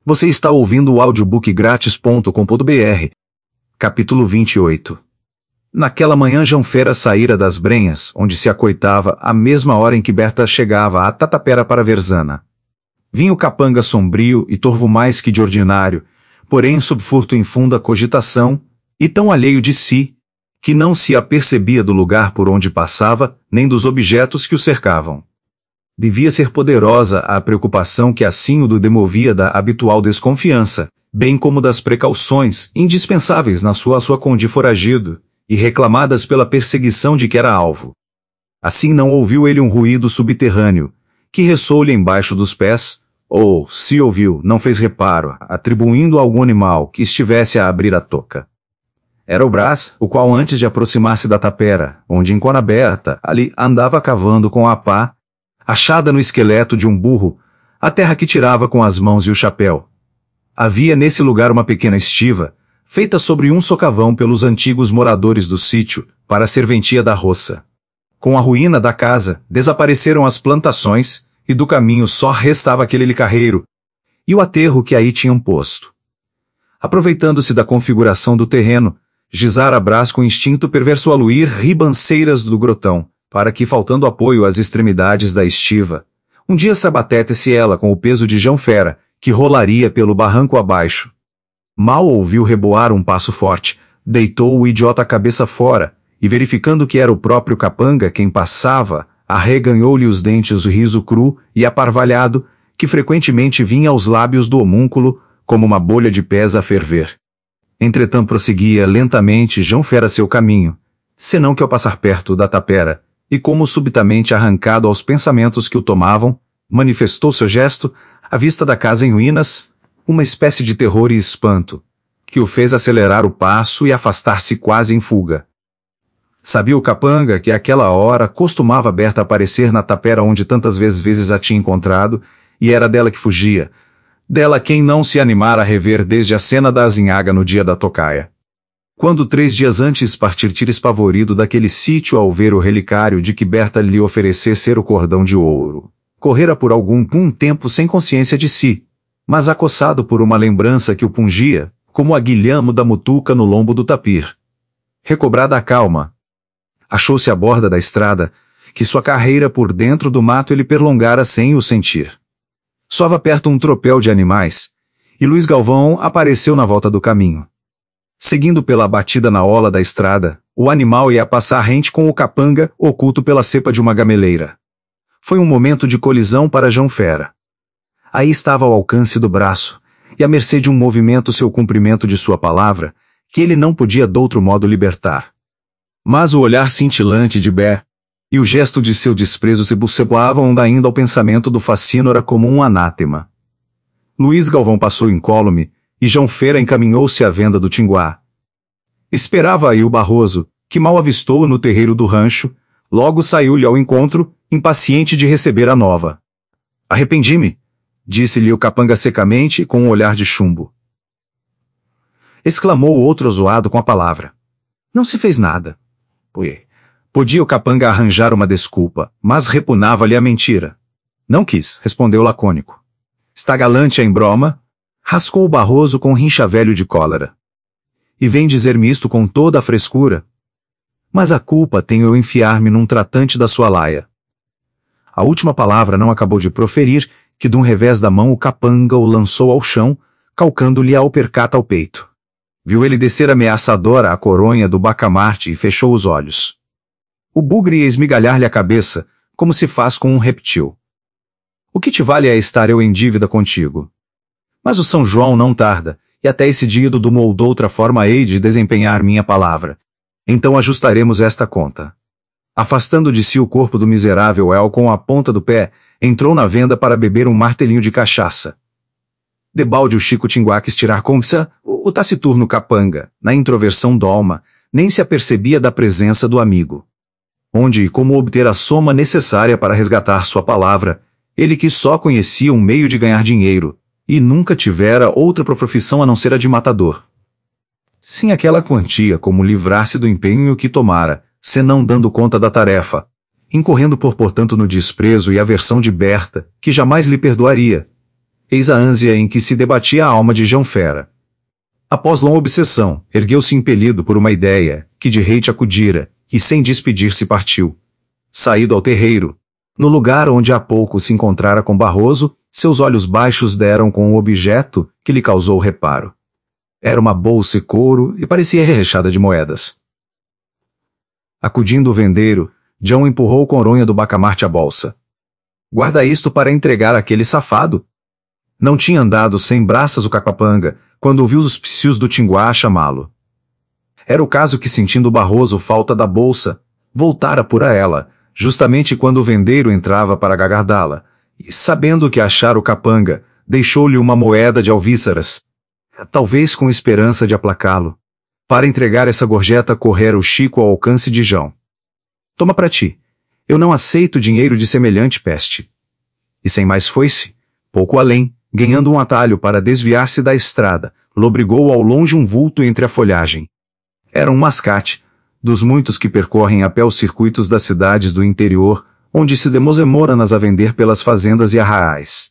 Você está ouvindo o audiobook grátis.com.br. Capítulo 28. Naquela manhã João-Fera saíra das Brenhas, onde se acoitava, à mesma hora em que Berta chegava a Tatapera para Verzana. Vinha o capanga sombrio e torvo mais que de ordinário, porém sob furto infunda cogitação, e tão alheio de si, que não se apercebia do lugar por onde passava, nem dos objetos que o cercavam. Devia ser poderosa a preocupação que assim o demovia da habitual desconfiança, bem como das precauções, indispensáveis na sua condição de foragido, e reclamadas pela perseguição de que era alvo. Assim não ouviu ele um ruído subterrâneo, que ressoou-lhe embaixo dos pés, ou, se ouviu, não fez reparo, atribuindo a algum animal que estivesse a abrir a toca. Era o Brás, o qual antes de aproximar-se da tapera, onde enquanto Berta ali andava cavando com a pá, achada no esqueleto de um burro, a terra que tirava com as mãos e o chapéu. Havia nesse lugar uma pequena estiva, feita sobre um socavão pelos antigos moradores do sítio, para a serventia da roça. Com a ruína da casa, desapareceram as plantações, e do caminho só restava aquele carreiro, e o aterro que aí tinham posto. Aproveitando-se da configuração do terreno, Gisara Brás com instinto perverso aluir ribanceiras do grotão, para que, faltando apoio às extremidades da estiva, um dia se abatesse ela com o peso de João-Fera, que rolaria pelo barranco abaixo. Mal ouviu reboar um passo forte, deitou o idiota a cabeça fora, e verificando que era o próprio capanga quem passava, arreganhou-lhe os dentes o riso cru e aparvalhado, que frequentemente vinha aos lábios do homúnculo, como uma bolha de pés a ferver. Entretanto prosseguia lentamente João-Fera seu caminho, senão que ao passar perto da tapera, e como subitamente arrancado aos pensamentos que o tomavam, manifestou seu gesto, à vista da casa em ruínas, uma espécie de terror e espanto, que o fez acelerar o passo e afastar-se quase em fuga. Sabia o capanga que àquela hora costumava Berta aparecer na tapera onde tantas vezes a tinha encontrado, e era dela que fugia, dela quem não se animara a rever desde a cena da azinhaga no dia da tocaia. Quando 3 dias antes partir espavorido daquele sítio ao ver o relicário de que Berta lhe oferecesse o cordão de ouro, correra por algum tempo sem consciência de si, mas acossado por uma lembrança que o pungia, como o aguilhamo da mutuca no lombo do tapir. Recobrada a calma, achou-se à borda da estrada, que sua carreira por dentro do mato ele perlongara sem o sentir. Soava perto um tropel de animais, e Luiz Galvão apareceu na volta do caminho. Seguindo pela batida na ola da estrada, o animal ia passar rente com o capanga, oculto pela cepa de uma gameleira. Foi um momento de colisão para João-Fera. Aí estava ao alcance do braço, e à mercê de um movimento seu cumprimento de sua palavra, que ele não podia doutro modo libertar. Mas o olhar cintilante de Bé, e o gesto de seu desprezo se buceavam ainda ao pensamento do facínora como um anátema. Luiz Galvão passou incólume, e João-Fera encaminhou-se à venda do Tinguá. Esperava aí o Barroso, que mal avistou-o no terreiro do rancho, logo saiu-lhe ao encontro, impaciente de receber a nova. Arrependi-me, disse-lhe o capanga secamente com um olhar de chumbo. Exclamou o outro zoado com a palavra. Não se fez nada. Podia o capanga arranjar uma desculpa, mas repunava-lhe a mentira. Não quis, respondeu lacônico. Está galante a embroma? Rascou o Barroso com rincha velho de cólera. E vem dizer-me isto com toda a frescura? Mas a culpa tenho eu enfiar-me num tratante da sua laia. A última palavra não acabou de proferir, que de um revés da mão o capanga o lançou ao chão, calcando-lhe a alpercata ao peito. Viu ele descer ameaçadora a coronha do bacamarte e fechou os olhos. O bugre ia esmigalhar-lhe a cabeça, como se faz com um reptil. O que te vale é estar eu em dívida contigo? Mas o São João não tarda, e até esse dia do ou doutra forma hei de desempenhar minha palavra. Então ajustaremos esta conta. Afastando de si o corpo do miserável El com a ponta do pé, entrou na venda para beber um martelinho de cachaça. Debalde o Chico Tinguá quis tirar conversa, o taciturno capanga, na introversão dolma, nem se apercebia da presença do amigo. Onde e como obter a soma necessária para resgatar sua palavra, ele que só conhecia um meio de ganhar dinheiro, e nunca tivera outra profissão a não ser a de matador. Sim aquela quantia como livrar-se do empenho que tomara, senão dando conta da tarefa, incorrendo portanto no desprezo e aversão de Berta, que jamais lhe perdoaria. eis a ânsia em que se debatia a alma de João Fera. Após longa obsessão, ergueu-se impelido por uma ideia, que de rei te acudira, e sem despedir-se partiu. Saído ao terreiro, no lugar onde há pouco se encontrara com Barroso, seus olhos baixos deram com o objeto que lhe causou reparo. Era uma bolsa e couro e parecia recheada de moedas. Acudindo o vendeiro, João empurrou o coronha do bacamarte à bolsa. Guarda isto para entregar àquele safado. Não tinha andado sem braças o Cacapanga, quando ouviu os psius do Tinguá chamá-lo. Era o caso que, sentindo Barroso falta da bolsa, voltara por a ela, justamente quando o vendeiro entrava para gagardá-la, e, sabendo que achara o capanga, deixou-lhe uma moeda de alvíceras, talvez com esperança de aplacá-lo. Para entregar essa gorjeta correra o Chico ao alcance de João. Toma para ti. Eu não aceito dinheiro de semelhante peste. E sem mais foi-se, pouco além, ganhando um atalho para desviar-se da estrada, lobrigou ao longe um vulto entre a folhagem. Era um mascate, dos muitos que percorrem a pé os circuitos das cidades do interior, onde se demosemoram-nas a vender pelas fazendas e arraais.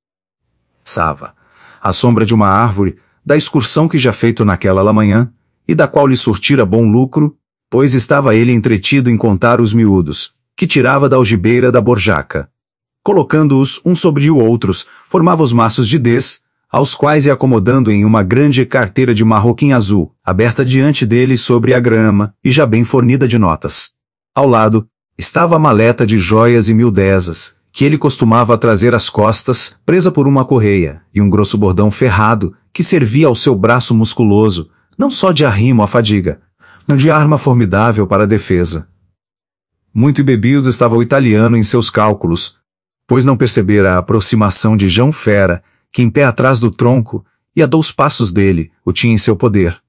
Sava, à sombra de uma árvore, da excursão que já feito naquela manhã, e da qual lhe surtira bom lucro, pois estava ele entretido em contar os miúdos, que tirava da algibeira da borjaca. Colocando-os uns sobre o outros, formava os maços de dez, aos quais ia acomodando em uma grande carteira de marroquim azul, aberta diante dele sobre a grama, e já bem fornida de notas. Ao lado, estava a maleta de joias e miudezas, que ele costumava trazer às costas, presa por uma correia, e um grosso bordão ferrado, que servia ao seu braço musculoso, não só de arrimo à fadiga, mas de arma formidável para a defesa. Muito embebido estava o italiano em seus cálculos, pois não percebera a aproximação de João Fera, que em pé atrás do tronco, e a 2 passos dele, o tinha em seu poder.